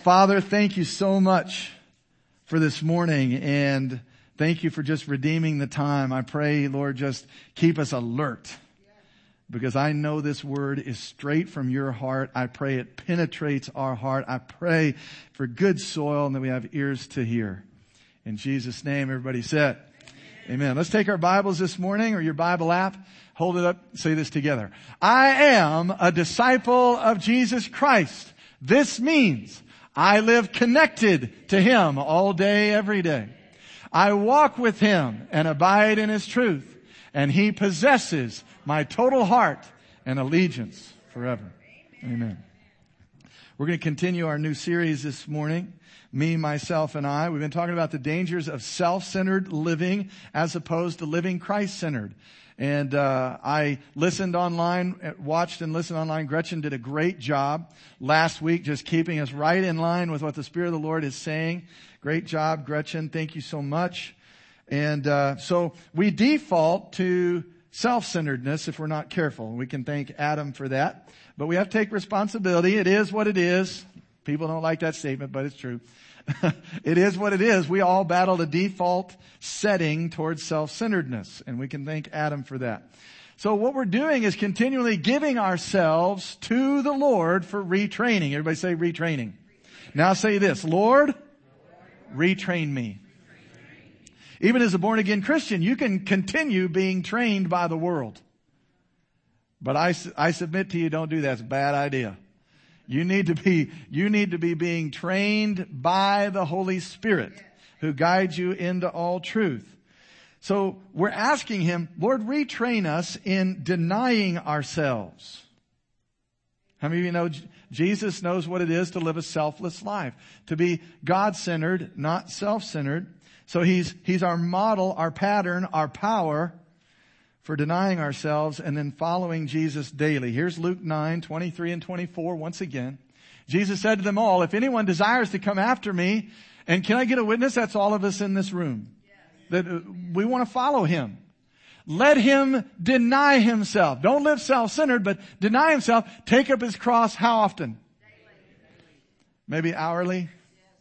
Father, thank you so much for this morning, and thank you for just redeeming the time. I pray, Lord, just keep us alert, because I know this word is straight from your heart. I pray it penetrates our heart. I pray for good soil and that we have ears to hear. In Jesus' name, everybody said, Amen. Let's take our Bibles this morning, or your Bible app. Hold it up. Say this together. I am a disciple of Jesus Christ. This means I live connected to Him all day, every day. I walk with Him and abide in His truth, and He possesses my total heart and allegiance forever. Amen. We're going to continue our new series this morning, Me, Myself, and I. We've been talking about the dangers of self-centered living as opposed to living Christ-centered. And I listened online, watched and listened online. Gretchen did a great job last week, just keeping us right in line with what the Spirit of the Lord is saying. Great job, Gretchen. Thank you so much. And so we default to self-centeredness if we're not careful. We can thank Adam for that. But we have to take responsibility. It is what it is. People don't like that statement, but it's true. It is what it is. We all battle the default setting towards self-centeredness, and we can thank Adam for that. So what we're doing is continually giving ourselves to the Lord for retraining. Everybody say retraining. Now say this, Lord, retrain me. Even as a born-again Christian, you can continue being trained by the world. But I submit to you, don't do that. It's a bad idea. You need to be being trained by the Holy Spirit who guides you into all truth. So we're asking Him, Lord, retrain us in denying ourselves. How many of you know Jesus knows what it is to live a selfless life, to be God-centered, not self-centered. So He's our model, our pattern, our power for denying ourselves and then following Jesus daily. Here's Luke 9:23 and 24 once again. Jesus said to them all, if anyone desires to come after me, and can I get a witness? That's all of us in this room. Yes. That we want to follow Him. Let him deny himself. Don't live self-centered, but deny himself. Take up his cross how often? Maybe hourly?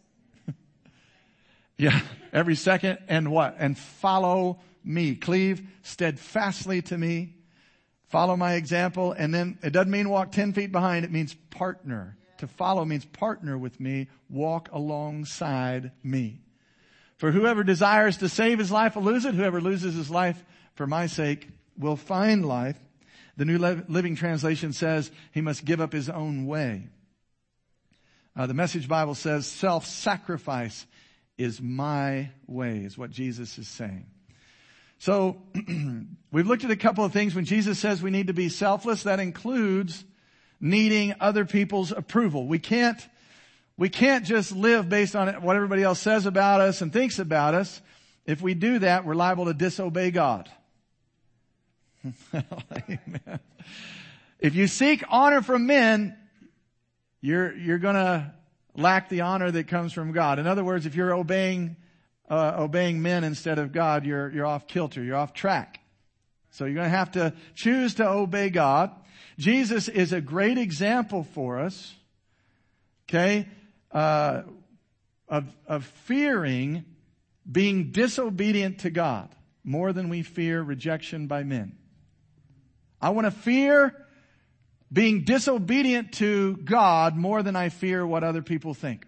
Yeah, every second. And what? And follow me. Cleave steadfastly to me. Follow my example. And then it doesn't mean walk 10 feet behind. It means partner. To follow means partner with me. Walk alongside me. For whoever desires to save his life will lose it. Whoever loses his life for my sake will find life. The New Living Translation says he must give up his own way. The Message Bible says self-sacrifice is my way, is what Jesus is saying. So we've looked at a couple of things. When Jesus says we need to be selfless, that includes needing other people's approval. We can't just live based on what everybody else says about us and thinks about us. If we do that, we're liable to disobey God. Amen. If you seek honor from men, you're going to lack the honor that comes from God. In other words, if you're obeying men instead of God, you're off kilter. You're off track. So you're going to have to choose to obey God. Jesus is a great example for us, okay, of fearing being disobedient to God more than we fear rejection by men. I want to fear being disobedient to God more than I fear what other people think.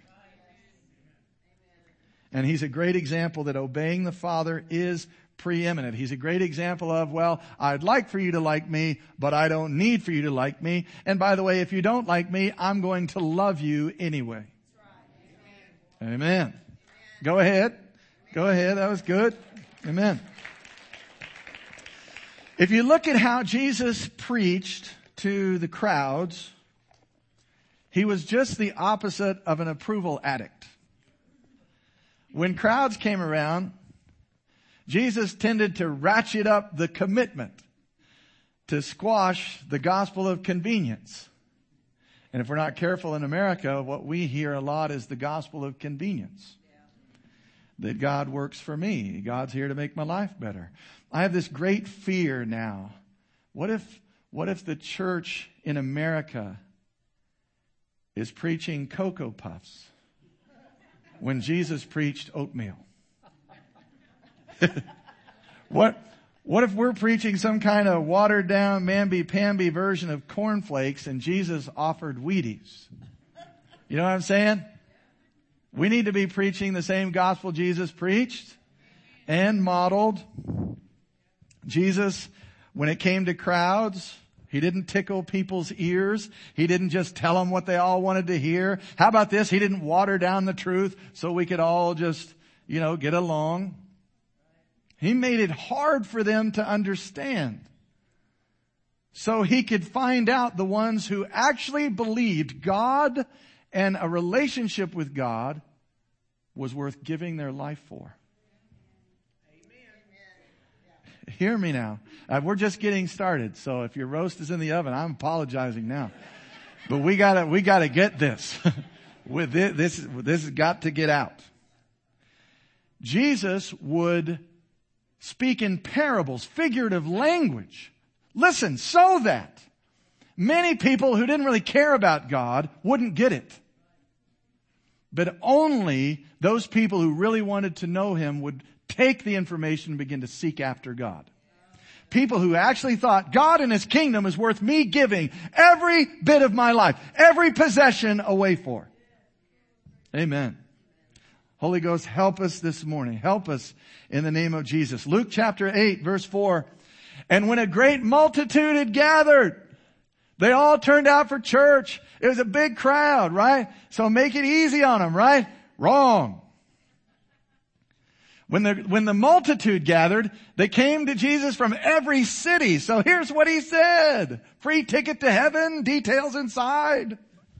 And He's a great example that obeying the Father is preeminent. He's a great example of, well, I'd like for you to like me, but I don't need for you to like me. And by the way, if you don't like me, I'm going to love you anyway. Amen. Go ahead. Go ahead. That was good. Amen. If you look at how Jesus preached to the crowds, He was just the opposite of an approval addict. When crowds came around, Jesus tended to ratchet up the commitment to squash the gospel of convenience. And if we're not careful in America, what we hear a lot is the gospel of convenience. That God works for me. God's here to make my life better. I have this great fear now. What if the church in America is preaching Cocoa Puffs when Jesus preached oatmeal? What if we're preaching some kind of watered down, mamby-pamby version of cornflakes and Jesus offered Wheaties? You know what I'm saying? We need to be preaching the same gospel Jesus preached and modeled. Jesus, when it came to crowds, he didn't tickle people's ears. He didn't just tell them what they all wanted to hear. How about this? He didn't water down the truth so we could all just, get along. He made it hard for them to understand, so he could find out the ones who actually believed God and a relationship with God was worth giving their life for. Amen. Hear me now. We're just getting started, so if your roast is in the oven, I'm apologizing now. But we gotta get this. With this has got to get out. Jesus would speak in parables, figurative language. Listen, so that many people who didn't really care about God wouldn't get it. But only those people who really wanted to know Him would take the information and begin to seek after God. People who actually thought God and His kingdom is worth me giving every bit of my life, every possession away for. Amen. Holy Ghost, help us this morning. Help us in the name of Jesus. Luke chapter 8, verse 4. And when a great multitude had gathered, they all turned out for church. It was a big crowd, right? So make it easy on them, right? Wrong. When the multitude gathered, they came to Jesus from every city. So here's what He said. Free ticket to heaven, details inside.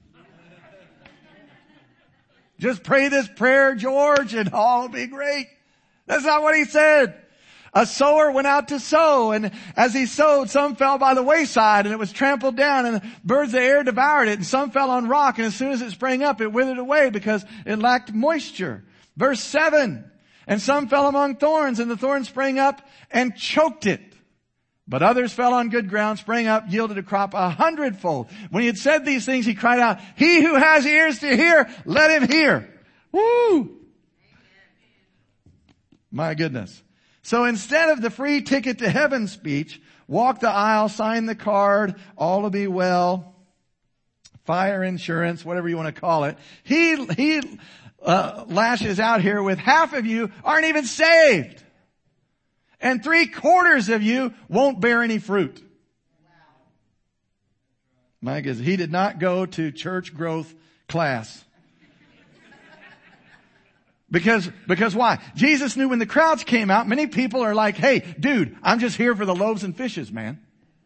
Just pray this prayer, George, and all will be great. That's not what He said. A sower went out to sow, and as he sowed, some fell by the wayside, and it was trampled down, and the birds of the air devoured it, and some fell on rock, and as soon as it sprang up, it withered away because it lacked moisture. Verse 7, and some fell among thorns, and the thorns sprang up and choked it. But others fell on good ground, sprang up, yielded a crop 100-fold. When He had said these things, He cried out, He who has ears to hear, let him hear. Woo! My goodness. So instead of the free ticket to heaven speech, walk the aisle, sign the card, all will be well, fire insurance, whatever you want to call it, he lashes out here with half of you aren't even saved. And 3/4 of you won't bear any fruit. My goodness, he did not go to church growth class. Because why? Jesus knew when the crowds came out, many people are like, hey, dude, I'm just here for the loaves and fishes, man.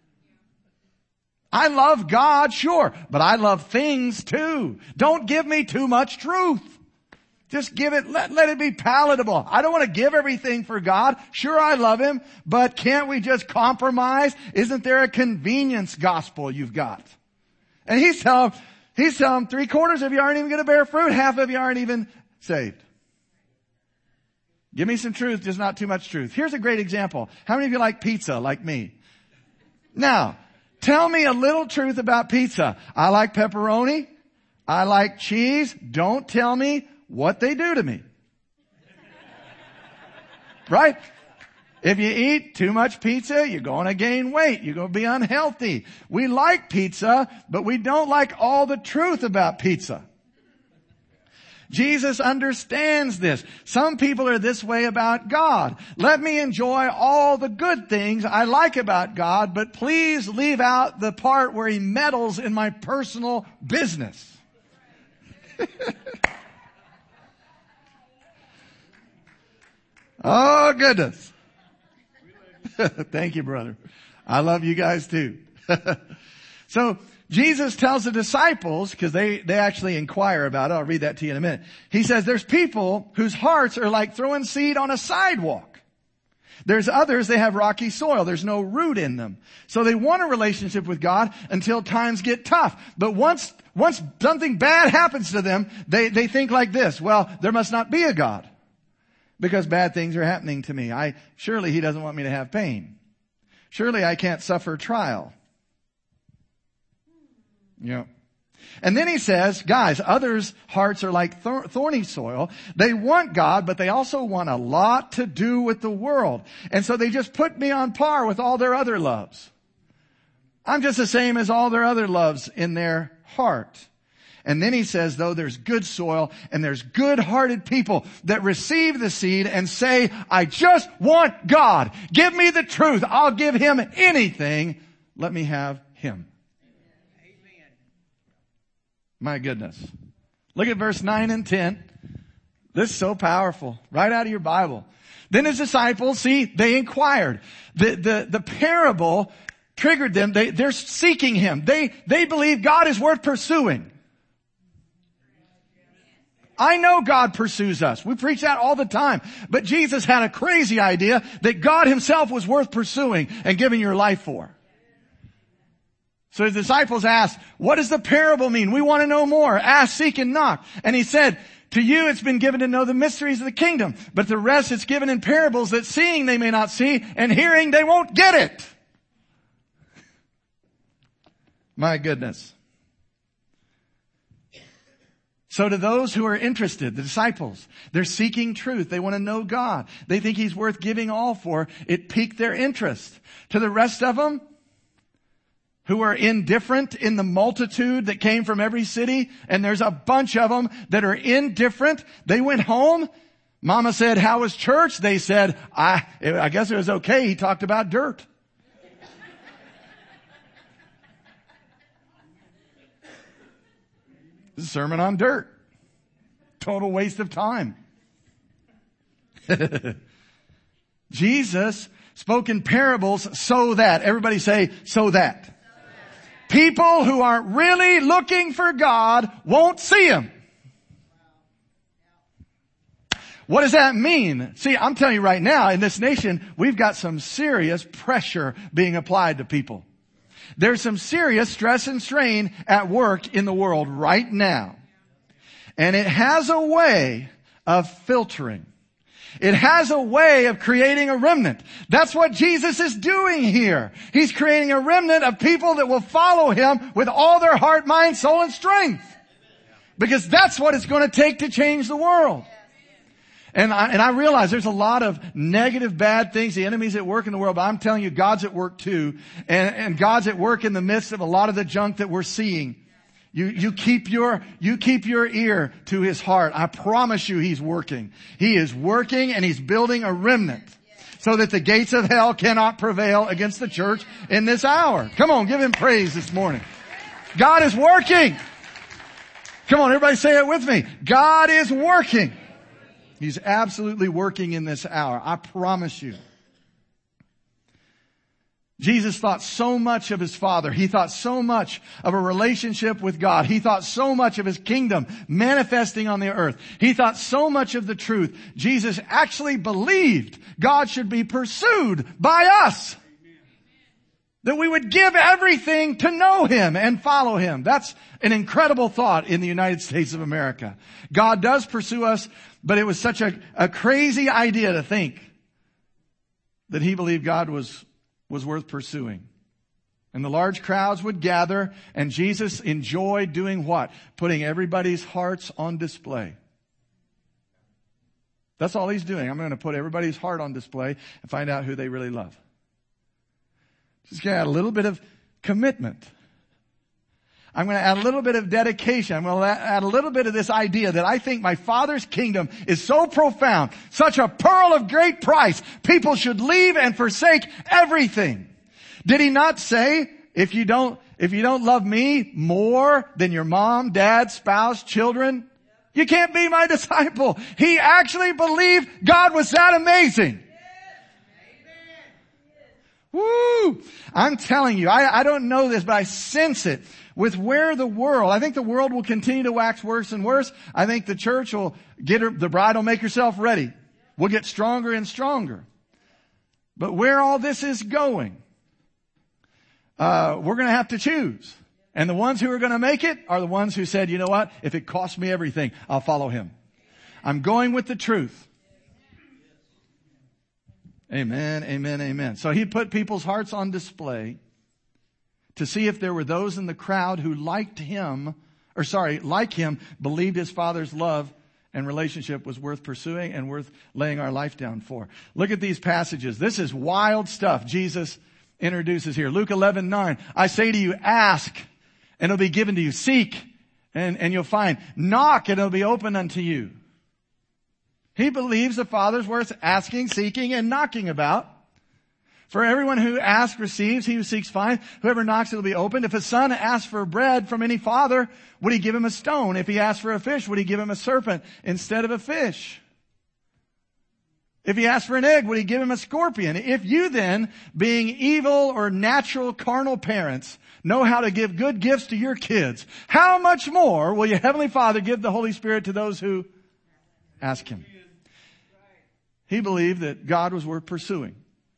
I love God, sure, but I love things too. Don't give me too much truth. Just give it, let it be palatable. I don't want to give everything for God. Sure, I love Him, but can't we just compromise? Isn't there a convenience gospel you've got? And he's telling 3/4 of you aren't even going to bear fruit. Half of you aren't even saved. Give me some truth, just not too much truth. Here's a great example. How many of you like pizza like me? Now, tell me a little truth about pizza. I like pepperoni. I like cheese. Don't tell me what they do to me. Right? If you eat too much pizza, you're going to gain weight. You're going to be unhealthy. We like pizza, but we don't like all the truth about pizza. Jesus understands this. Some people are this way about God. Let me enjoy all the good things I like about God, but please leave out the part where He meddles in my personal business. Oh, goodness. Thank you, brother. I love you guys too. So Jesus tells the disciples, because they actually inquire about it. I'll read that to you in a minute. He says there's people whose hearts are like throwing seed on a sidewalk. There's others, they have rocky soil. There's no root in them. So they want a relationship with God until times get tough. But once something bad happens to them, they think like this. Well, there must not be a God, because bad things are happening to me. Surely He doesn't want me to have pain. Surely I can't suffer trial. Yeah. And then he says, guys, others' hearts are like thorny soil. They want God, but they also want a lot to do with the world. And so they just put me on par with all their other loves. I'm just the same as all their other loves in their heart. And then he says, though, there's good soil and there's good-hearted people that receive the seed and say, I just want God. Give me the truth. I'll give him anything. Let me have him. My goodness. Look at verse 9 and 10. This is so powerful. Right out of your Bible. Then his disciples, see, they inquired. The parable triggered them. They're seeking him. They believe God is worth pursuing. I know God pursues us. We preach that all the time. But Jesus had a crazy idea that God himself was worth pursuing and giving your life for. So his disciples asked, what does the parable mean? We want to know more. Ask, seek, and knock. And he said, to you it's been given to know the mysteries of the kingdom, but the rest it's given in parables that seeing they may not see and hearing they won't get it. My goodness. So to those who are interested, the disciples, they're seeking truth. They want to know God. They think he's worth giving all for. It piqued their interest. To the rest of them, who are indifferent in the multitude that came from every city, and there's a bunch of them that are indifferent. They went home. Mama said, how was church? They said, I guess it was okay. He talked about dirt. This is a sermon on dirt. Total waste of time. Jesus spoke in parables so that, everybody say, so that. People who aren't really looking for God won't see him. What does that mean? See, I'm telling you right now, in this nation, we've got some serious pressure being applied to people. There's some serious stress and strain at work in the world right now. And it has a way of filtering. It has a way of creating a remnant. That's what Jesus is doing here. He's creating a remnant of people that will follow him with all their heart, mind, soul, and strength. Because that's what it's going to take to change the world. And I realize there's a lot of negative, bad things. The enemy's at work in the world, but I'm telling you, God's at work too. And God's at work in the midst of a lot of the junk that we're seeing. You keep your ear to his heart. I promise you he's working. He is working and he's building a remnant so that the gates of hell cannot prevail against the church in this hour. Come on, give him praise this morning. God is working. Come on, everybody say it with me. God is working. He's absolutely working in this hour. I promise you. Jesus thought so much of his Father. He thought so much of a relationship with God. He thought so much of his kingdom manifesting on the earth. He thought so much of the truth. Jesus actually believed God should be pursued by us. That we would give everything to know him and follow him. That's an incredible thought in the United States of America. God does pursue us, but it was such a crazy idea to think that he believed God was worth pursuing. And the large crowds would gather, and Jesus enjoyed doing what? Putting everybody's hearts on display. That's all he's doing. I'm going to put everybody's heart on display and find out who they really love. Just going to add a little bit of commitment. I'm going to add a little bit of dedication. I'm going to add a little bit of this idea that I think my Father's kingdom is so profound, such a pearl of great price, people should leave and forsake everything. Did he not say, if you don't love me more than your mom, dad, spouse, children, you can't be my disciple. He actually believed God was that amazing. Woo! I'm telling you, I don't know this, but I sense it. With where the world, I think the world will continue to wax worse and worse. I think the church will the bride will make herself ready. We'll get stronger and stronger. But where all this is going, we're going to have to choose. And the ones who are going to make it are the ones who said, you know what? If it costs me everything, I'll follow him. I'm going with the truth. Amen, amen, amen. So he put people's hearts on display to see if there were those in the crowd who liked him like him, believed his Father's love and relationship was worth pursuing and worth laying our life down for. Look at these passages. This is wild stuff Jesus introduces here. Luke 11:9. I say to you, ask and it'll be given to you. Seek and you'll find. Knock and it'll be opened unto you. He believes the Father's worth asking, seeking, and knocking about. For everyone who asks receives, he who seeks finds, whoever knocks it'll be opened. If a son asks for bread from any father, would he give him a stone? If he asks for a fish, would he give him a serpent instead of a fish? If he asks for an egg, would he give him a scorpion? If you then, being evil or natural carnal parents, know how to give good gifts to your kids, how much more will your heavenly Father give the Holy Spirit to those who ask him? He believed that God was worth pursuing.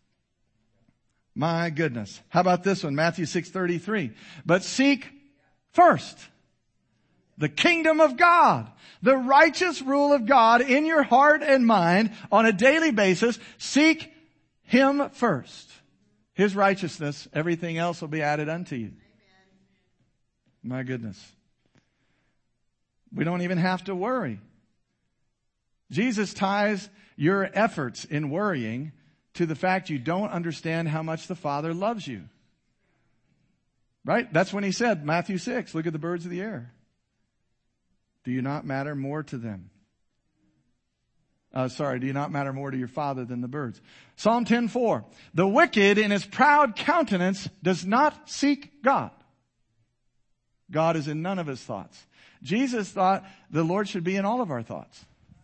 My goodness. How about this one? Matthew 6:33. But seek first the kingdom of God, the righteous rule of God in your heart and mind on a daily basis. Seek him first. His righteousness, everything else will be added unto you. My goodness. We don't even have to worry. Jesus ties your efforts in worrying to the fact you don't understand how much the Father loves you. Right? That's when he said, Matthew 6, look at the birds of the air. Do you not matter more to them? Do you not matter more to your Father than the birds? Psalm 10:4. The wicked in his proud countenance does not seek God. God is in none of his thoughts. Jesus thought the Lord should be in all of our thoughts.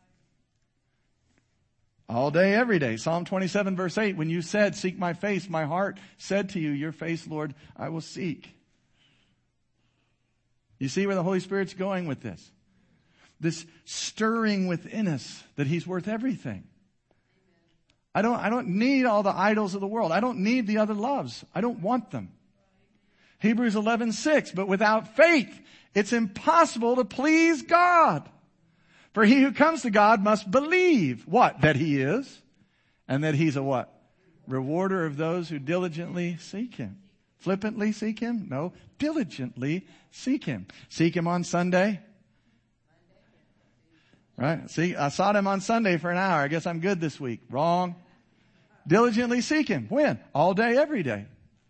All day, every day. Psalm 27 verse 8, when you said, seek my face, my heart said to you, your face, Lord, I will seek. You see where the Holy Spirit's going with this? This stirring within us that he's worth everything. I don't need all the idols of the world. I don't need the other loves. I don't want them. Hebrews 11:6, but without faith, it's impossible to please God. For he who comes to God must believe, what? That he is, and that he's a what? Rewarder of those who diligently seek him. Flippantly seek him? No, diligently seek him. Seek him on Sunday. Right? See, I sought him on Sunday for an hour. I guess I'm good this week. Wrong. Diligently seek him. When? All day, every day.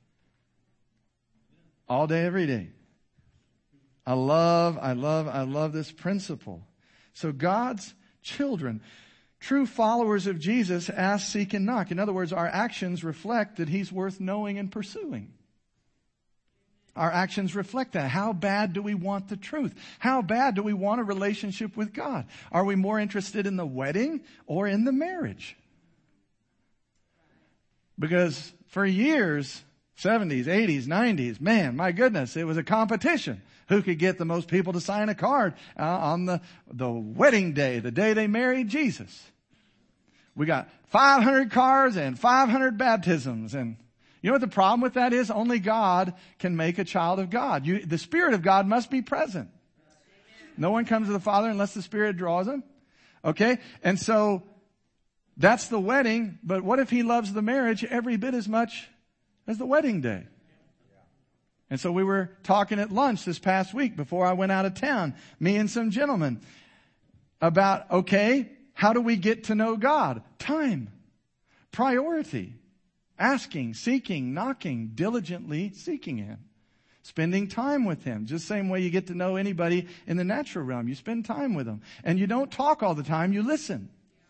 All day, every day. I love this principle. So God's children, true followers of Jesus, ask, seek, and knock. In other words, our actions reflect that he's worth knowing and pursuing. Our actions reflect that. How bad do we want the truth? How bad do we want a relationship with God? Are we more interested in the wedding or in the marriage? Because for years, 70s, 80s, 90s, man, my goodness, it was a competition. Who could get the most people to sign a card on the wedding day, the day they married Jesus? We got 500 cards and 500 baptisms. And you know what the problem with that is? Only God can make a child of God. The Spirit of God must be present. No one comes to the Father unless the Spirit draws him. Okay? And so that's the wedding. But what if he loves the marriage every bit as much as the wedding day? And so we were talking at lunch this past week before I went out of town, me and some gentlemen, about, okay, how do we get to know God? Time, priority, asking, seeking, knocking, diligently seeking him, spending time with him. Just the same way you get to know anybody in the natural realm. You spend time with them. And you don't talk all the time, you listen.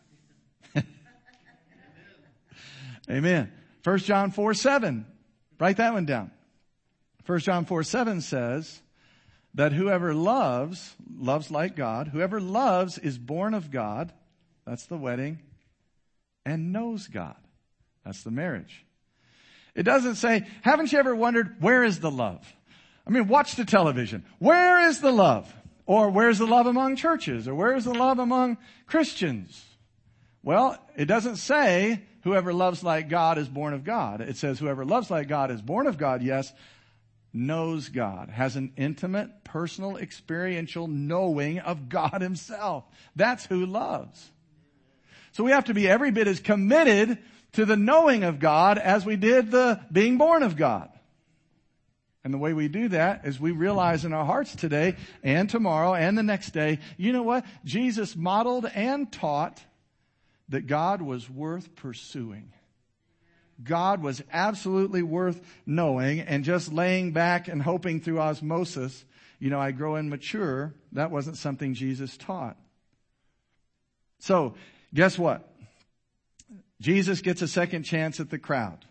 Amen. 1 John 4:7. Write that one down. 1 John 4:7 says that whoever loves like God. Whoever loves is born of God. That's the wedding. And knows God. That's the marriage. It doesn't say, haven't you ever wondered, where is the love? I mean, watch the television. Where is the love? Or where's the love among churches? Or where's the love among Christians? Well, it doesn't say whoever loves like God is born of God. It says whoever loves like God is born of God, yes, knows God, has an intimate, personal, experiential knowing of God himself. That's who loves. So we have to be every bit as committed to the knowing of God as we did the being born of God. And the way we do that is we realize in our hearts today and tomorrow and the next day, you know what? Jesus modeled and taught that God was worth pursuing. God was absolutely worth knowing, and just laying back and hoping through osmosis, I grow and mature, that wasn't something Jesus taught. So, guess what? Jesus gets a second chance at the crowd.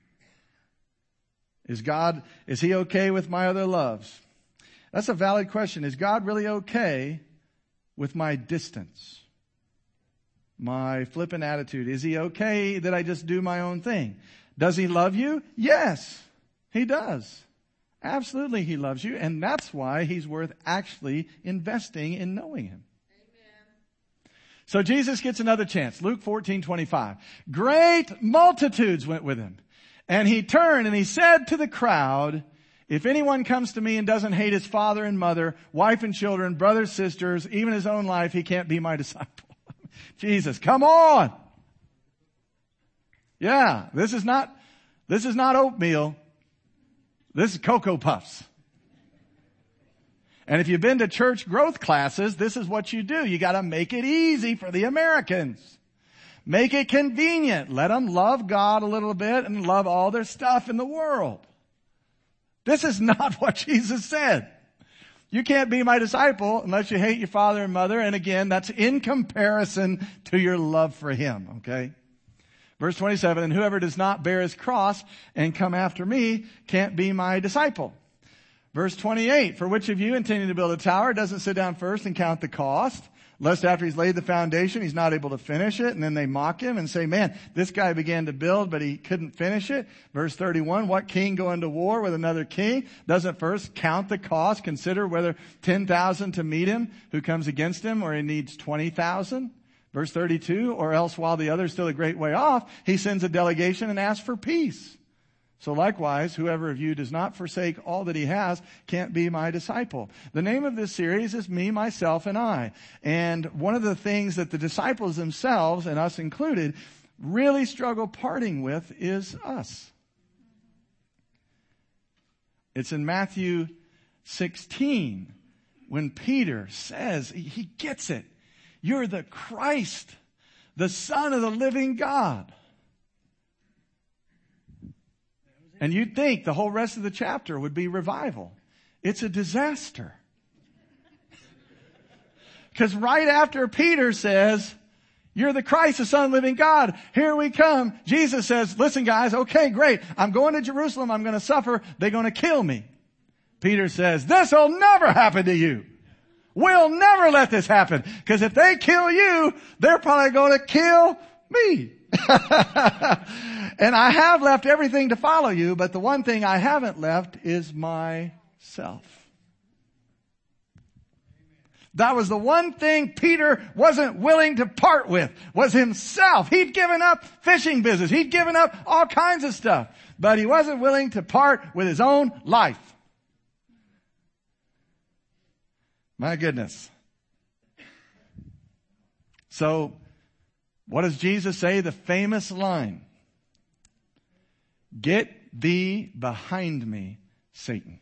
Is he okay with my other loves? That's a valid question. Is God really okay with my distance? My flippant attitude? Is he okay that I just do my own thing? Does he love you? Yes, he does. Absolutely, he loves you. And that's why he's worth actually investing in knowing him. Amen. So Jesus gets another chance. Luke 14:25. Great multitudes went with him. And he turned and he said to the crowd, if anyone comes to me and doesn't hate his father and mother, wife and children, brothers, sisters, even his own life, he can't be my disciple. Jesus, come on. Yeah, this is not oatmeal. This is Cocoa Puffs. And if you've been to church growth classes, this is what you do. You got to make it easy for the Americans. Make it convenient. Let them love God a little bit and love all their stuff in the world. This is not what Jesus said. You can't be my disciple unless you hate your father and mother. And again, that's in comparison to your love for him, okay? Verse 27, and whoever does not bear his cross and come after me can't be my disciple. Verse 28, for which of you intending to build a tower doesn't sit down first and count the cost, lest after he's laid the foundation, he's not able to finish it. And then they mock him and say, man, this guy began to build, but he couldn't finish it. Verse 31, what king going to war with another king doesn't first count the cost, consider whether 10,000 to meet him who comes against him, or he needs 20,000. Verse 32, or else while the other is still a great way off, he sends a delegation and asks for peace. So likewise, whoever of you does not forsake all that he has can't be my disciple. The name of this series is Me, Myself, and I. And one of the things that the disciples themselves, and us included, really struggle parting with is us. It's in Matthew 16 when Peter says, he gets it. You're the Christ, the Son of the living God. And you'd think the whole rest of the chapter would be revival. It's a disaster. Because right after Peter says, you're the Christ, the Son of the living God, here we come. Jesus says, listen guys, okay, great. I'm going to Jerusalem. I'm going to suffer. They're going to kill me. Peter says, this will never happen to you. We'll never let this happen. Because if they kill you, they're probably going to kill me. And I have left everything to follow you, but the one thing I haven't left is myself. That was the one thing Peter wasn't willing to part with, was himself. He'd given up fishing business. He'd given up all kinds of stuff, but he wasn't willing to part with his own life. My goodness. So, what does Jesus say? The famous line. Get thee behind me, Satan.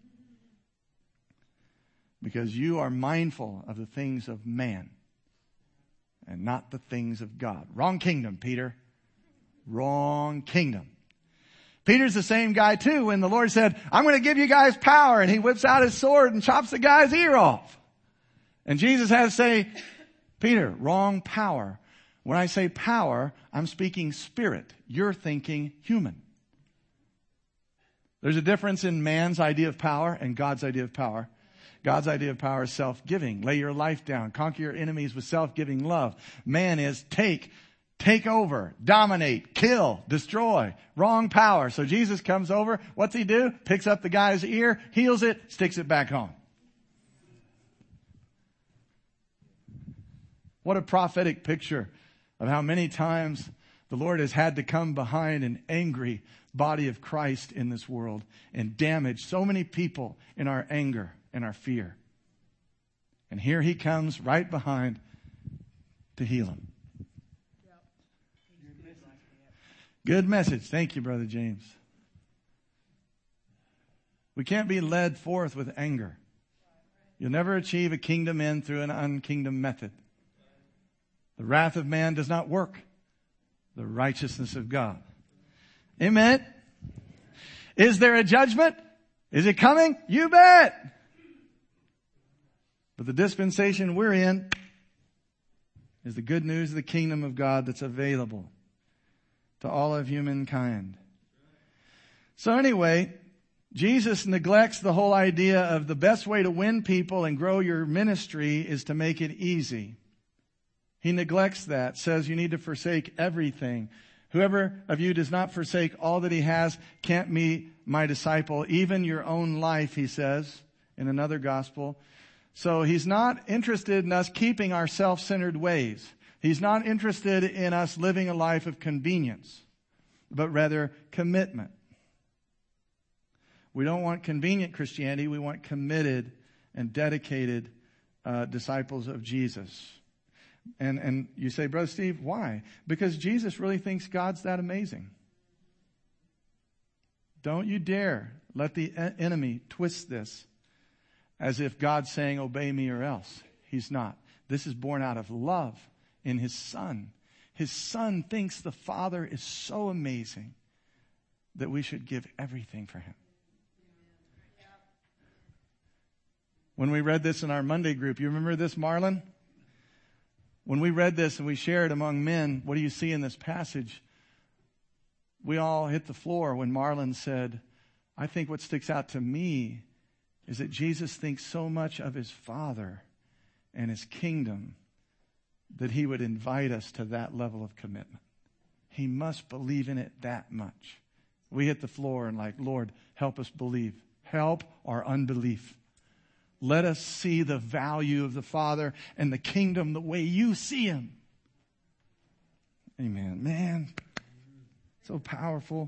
Because you are mindful of the things of man and not the things of God. Wrong kingdom, Peter. Wrong kingdom. Peter's the same guy too when the Lord said, I'm going to give you guys power. And he whips out his sword and chops the guy's ear off. And Jesus has to say, Peter, wrong power. When I say power, I'm speaking spirit. You're thinking human. There's a difference in man's idea of power and God's idea of power. God's idea of power is self-giving. Lay your life down. Conquer your enemies with self-giving love. Man is take over, dominate, kill, destroy. Wrong power. So Jesus comes over. What's he do? Picks up the guy's ear, heals it, sticks it back on. What a prophetic picture of how many times the Lord has had to come behind an angry body of Christ in this world and damage so many people in our anger and our fear. And here he comes right behind to heal them. Good message. Thank you, Brother James. We can't be led forth with anger. You'll never achieve a kingdom end through an unkingdom method. The wrath of man does not work the righteousness of God. Amen. Is there a judgment? Is it coming? You bet. But the dispensation we're in is the good news of the kingdom of God that's available to all of humankind. So anyway, Jesus neglects the whole idea of the best way to win people and grow your ministry is to make it easy. He neglects that, says you need to forsake everything. Whoever of you does not forsake all that he has can't be my disciple, even your own life, he says in another gospel. So he's not interested in us keeping our self-centered ways. He's not interested in us living a life of convenience, but rather commitment. We don't want convenient Christianity. We want committed and dedicated disciples of Jesus. And you say, Brother Steve, why? Because Jesus really thinks God's that amazing. Don't you dare let the enemy twist this as if God's saying, obey me or else. He's not. This is born out of love in His Son. His Son thinks the Father is so amazing that we should give everything for Him. When we read this in our Monday group, you remember this, Marlon? When we read this and we shared among men, what do you see in this passage? We all hit the floor when Marlon said, I think what sticks out to me is that Jesus thinks so much of His Father and His kingdom that He would invite us to that level of commitment. He must believe in it that much. We hit the floor and like, Lord, help us believe. Help our unbelief. Let us see the value of the Father and the kingdom the way you see Him. Amen. Man, so powerful.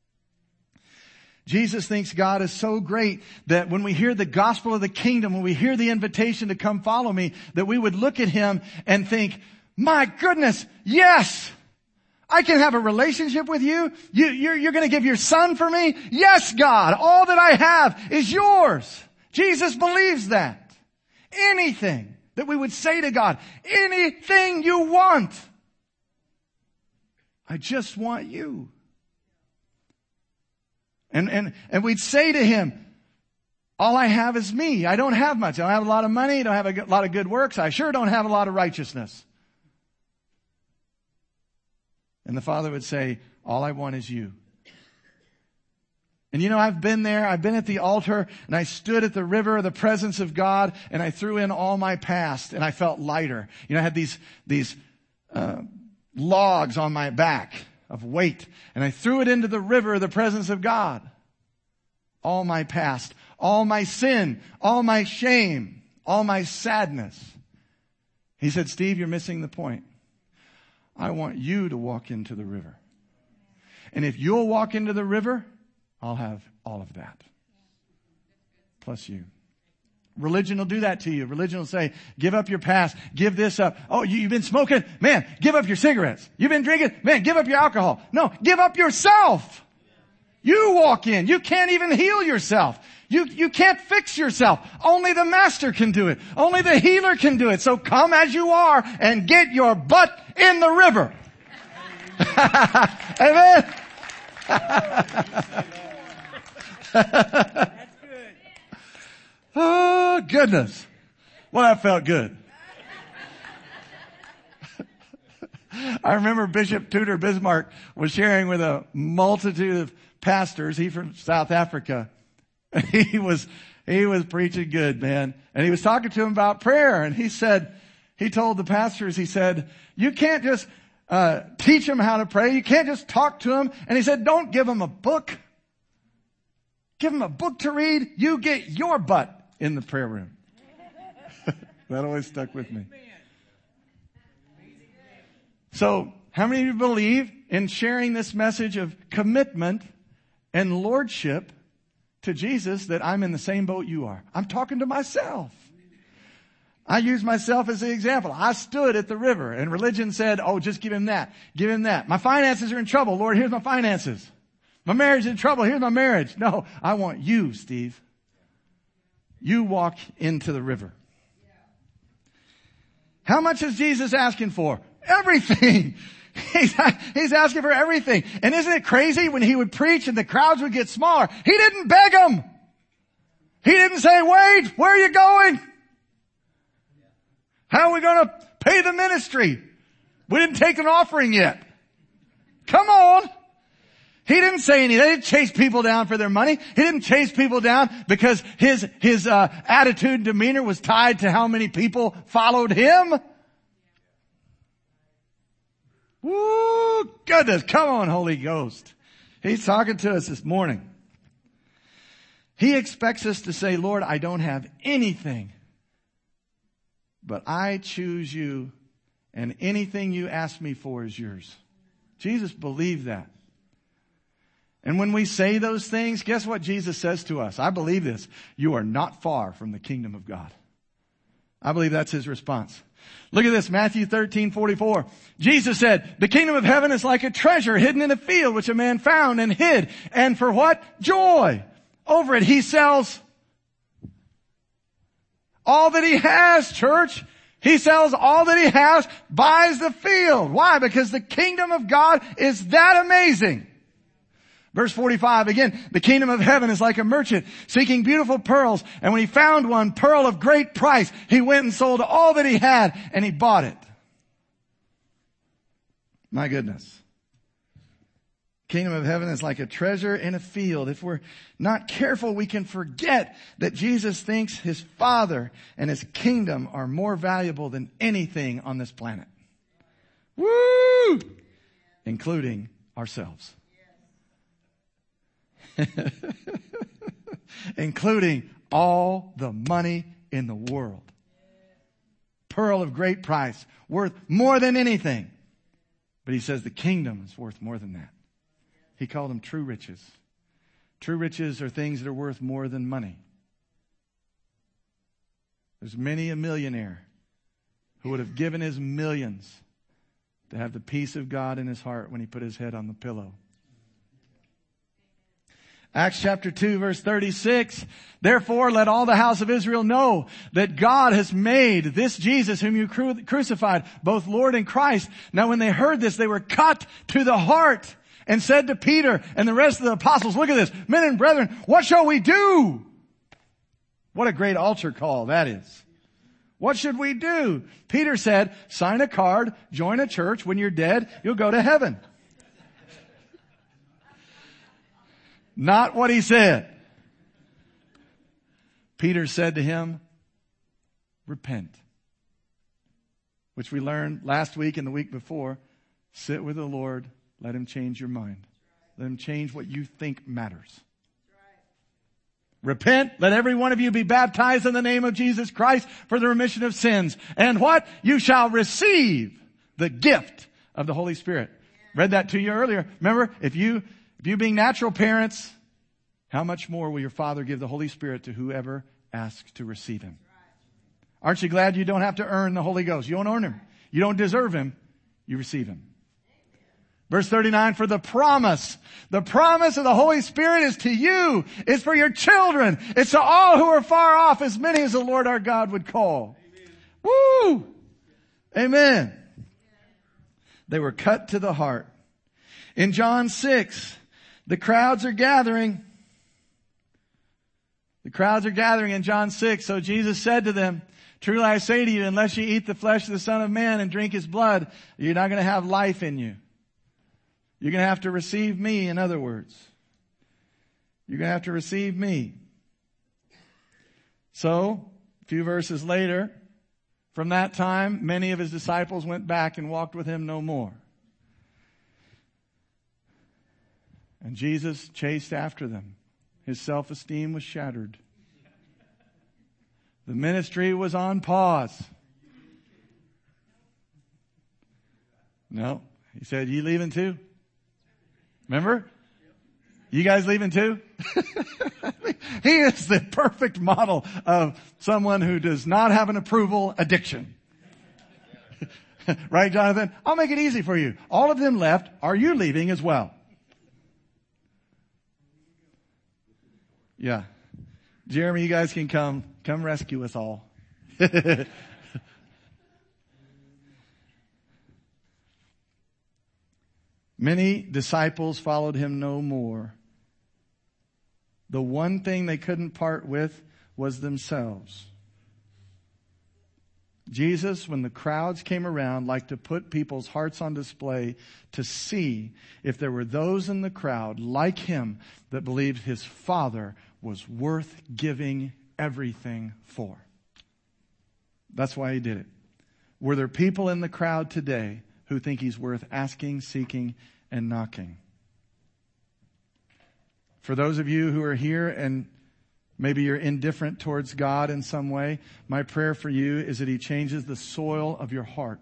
Jesus thinks God is so great that when we hear the gospel of the kingdom, when we hear the invitation to come follow me, that we would look at Him and think, my goodness, yes, I can have a relationship with you. You're going to give your Son for me? Yes, God, all that I have is yours. Jesus believes that. Anything that we would say to God, anything you want. I just want you. And we'd say to Him, all I have is me. I don't have much. I don't have a lot of money. I don't have a lot of good works. I sure don't have a lot of righteousness. And the Father would say, all I want is you. And you know, I've been there. I've been at the altar and I stood at the river of the presence of God and I threw in all my past and I felt lighter. You know, I had these logs on my back of weight and I threw it into the river of the presence of God. All my past, all my sin, all my shame, all my sadness. He said, Steve, you're missing the point. I want you to walk into the river. And if you'll walk into the river, I'll have all of that. Plus you. Religion will do that to you. Religion will say, give up your past. Give this up. Oh, you've been smoking? Man, give up your cigarettes. You've been drinking? Man, give up your alcohol. No, give up yourself. You walk in. You can't even heal yourself. You can't fix yourself. Only the Master can do it. Only the healer can do it. So come as you are and get your butt in the river. Amen. That's good. Oh, goodness. Well, that felt good. I remember Bishop Tudor Bismarck was sharing with a multitude of pastors. He's from South Africa. He was preaching good, man. And he was talking to him about prayer. And he told the pastors, he said, you can't just teach them how to pray. You can't just talk to them. And he said, don't give them a book. Give them a book to read. You get your butt in the prayer room. That always stuck with me. So, how many of you believe in sharing this message of commitment and lordship to Jesus that I'm in the same boat you are? I'm talking to myself. I use myself as the example. I stood at the river and religion said, oh, just give him that. Give him that. My finances are in trouble. Lord, here's my finances. My marriage is in trouble. Here's my marriage. No, I want you, Steve. You walk into the river. How much is Jesus asking for? Everything. He's asking for everything. And isn't it crazy when he would preach and the crowds would get smaller? He didn't beg them. He didn't say, wait, where are you going? How are we going to pay the ministry? We didn't take an offering yet. Come on. He didn't say anything. He didn't chase people down for their money. He didn't chase people down because his attitude and demeanor was tied to how many people followed him. Woo, goodness. Come on, Holy Ghost. He's talking to us this morning. He expects us to say, Lord, I don't have anything, but I choose you, and anything you ask me for is yours. Jesus believed that. And when we say those things, guess what Jesus says to us? I believe this. You are not far from the kingdom of God. I believe that's his response. Look at this, Matthew 13:44. Jesus said, the kingdom of heaven is like a treasure hidden in a field, which a man found and hid. And for what? Joy. Over it, he sells all that he has, church. He sells all that he has, buys the field. Why? Because the kingdom of God is that amazing. Verse 45, again, the kingdom of heaven is like a merchant seeking beautiful pearls. And when he found one pearl of great price, he went and sold all that he had and he bought it. My goodness. Kingdom of heaven is like a treasure in a field. If we're not careful, we can forget that Jesus thinks his Father and his kingdom are more valuable than anything on this planet. Woo! Including ourselves. Including all the money in the world. Pearl of great price, worth more than anything. But he says the kingdom is worth more than that. He called them true riches. True riches are things that are worth more than money. There's many a millionaire who would have given his millions to have the peace of God in his heart when he put his head on the pillow. Acts chapter 2 verse 36. Therefore let all the house of Israel know that God has made this Jesus whom you crucified both Lord and Christ. Now when they heard this, they were cut to the heart and said to Peter and the rest of the apostles, look at this, men and brethren, what shall we do? What a great altar call that is. What should we do? Peter said, sign a card, join a church. When you're dead, you'll go to heaven. Not what he said. Peter said to him, repent. Which we learned last week and the week before. Sit with the Lord. Let him change your mind. Let him change what you think matters. Repent. Let every one of you be baptized in the name of Jesus Christ for the remission of sins. And what? You shall receive the gift of the Holy Spirit. Read that to you earlier. Remember, if you being natural parents, how much more will your Father give the Holy Spirit to whoever asks to receive him? Aren't you glad you don't have to earn the Holy Ghost? You don't earn him. You don't deserve him. You receive him. Verse 39, for the promise of the Holy Spirit is to you. It's for your children. It's to all who are far off, as many as the Lord our God would call. Amen. Woo! Amen. They were cut to the heart. In John 6, the crowds are gathering. The crowds are gathering in John 6. So Jesus said to them, truly I say to you, unless you eat the flesh of the Son of Man and drink his blood, you're not going to have life in you. You're going to have to receive me, in other words. You're going to have to receive me. So, a few verses later, from that time, many of his disciples went back and walked with him no more. And Jesus chased after them. His self-esteem was shattered. The ministry was on pause. No. He said, you leaving too? Remember? You guys leaving too? He is the perfect model of someone who does not have an approval addiction. Right, Jonathan? I'll make it easy for you. All of them left. Are you leaving as well? Yeah. Jeremy, you guys can come rescue us all. Many disciples followed him no more. The one thing they couldn't part with was themselves. Jesus, when the crowds came around, liked to put people's hearts on display to see if there were those in the crowd like him that believed his Father was worth giving everything for. That's why he did it. Were there people in the crowd today who think he's worth asking, seeking, and knocking? For those of you who are here and maybe you're indifferent towards God in some way, my prayer for you is that he changes the soil of your heart.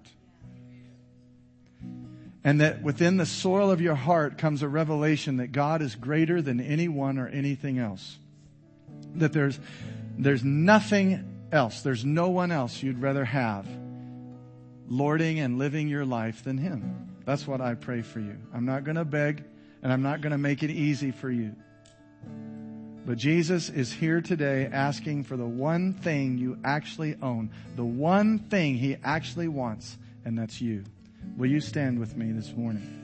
And that within the soil of your heart comes a revelation that God is greater than anyone or anything else. That there's nothing else, there's no one else you'd rather have lording and living your life than him. That's what I pray for you. I'm not going to beg, and I'm not going to make it easy for you. But Jesus is here today asking for the one thing you actually own, the one thing he actually wants, and that's you. Will you stand with me this morning?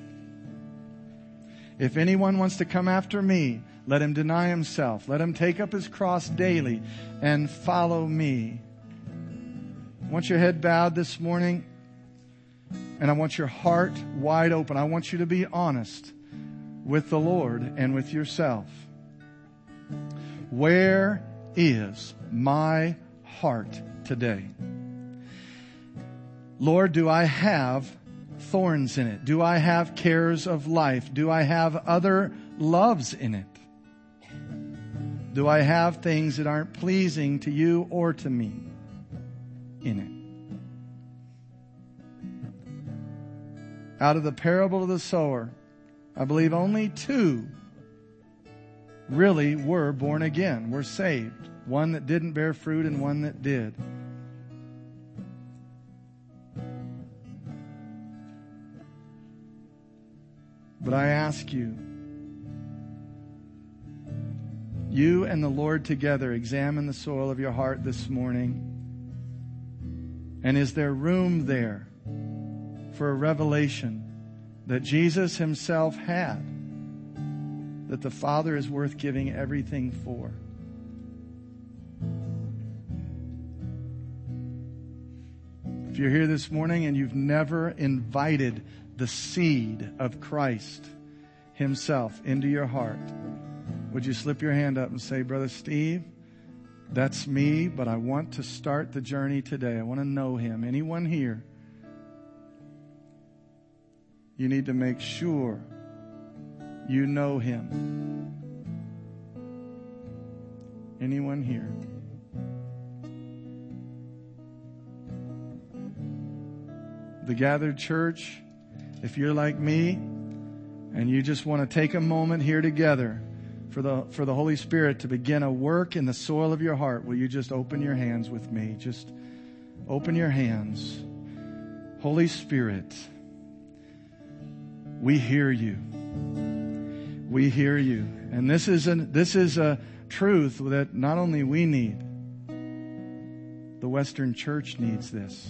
If anyone wants to come after me, let him deny himself. Let him take up his cross daily and follow me. I want your head bowed this morning, and I want your heart wide open. I want you to be honest with the Lord and with yourself. Where is my heart today? Lord, do I have thorns in it? Do I have cares of life? Do I have other loves in it? Do I have things that aren't pleasing to you or to me in it? Out of the parable of the sower, I believe only 2 really were born again, were saved. One that didn't bear fruit and one that did. But I ask you, you and the Lord together examine the soil of your heart this morning. And is there room there for a revelation that Jesus himself had, that the Father is worth giving everything for? If you're here this morning and you've never invited the seed of Christ himself into your heart, would you slip your hand up and say, Brother Steve, that's me, but I want to start the journey today. I want to know him. Anyone here? You need to make sure you know him. Anyone here? The gathered church, if you're like me and you just want to take a moment here together for the Holy Spirit to begin a work in the soil of your heart, will you just open your hands with me? Just open your hands. Holy Spirit, we hear you. We hear you. And this is a truth that not only we need, the Western Church needs this.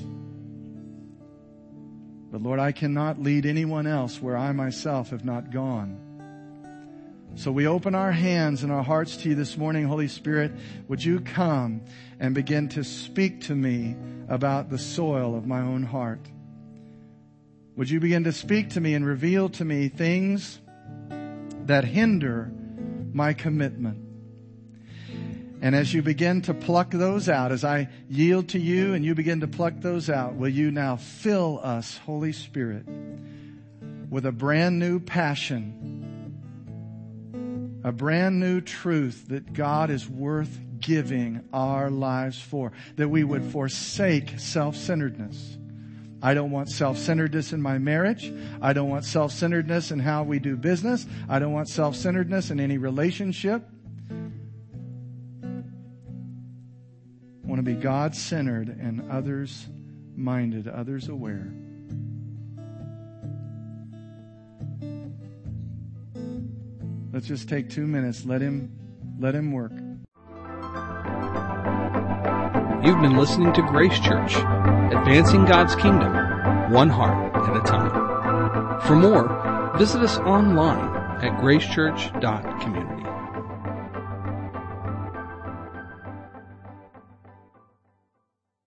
But Lord, I cannot lead anyone else where I myself have not gone. So we open our hands and our hearts to you this morning. Holy Spirit, would you come and begin to speak to me about the soil of my own heart? Would you begin to speak to me and reveal to me things that hinder my commitment? And as you begin to pluck those out, as I yield to you and you begin to pluck those out, will you now fill us, Holy Spirit, with a brand new passion, a brand new truth that God is worth giving our lives for, that we would forsake self-centeredness. I don't want self-centeredness in my marriage. I don't want self-centeredness in how we do business. I don't want self-centeredness in any relationship. I want to be God-centered and others-minded, others-aware. Let's just take 2 minutes. Let him Let him work. You've been listening to Grace Church, advancing God's kingdom, one heart at a time. For more, visit us online at gracechurch.community.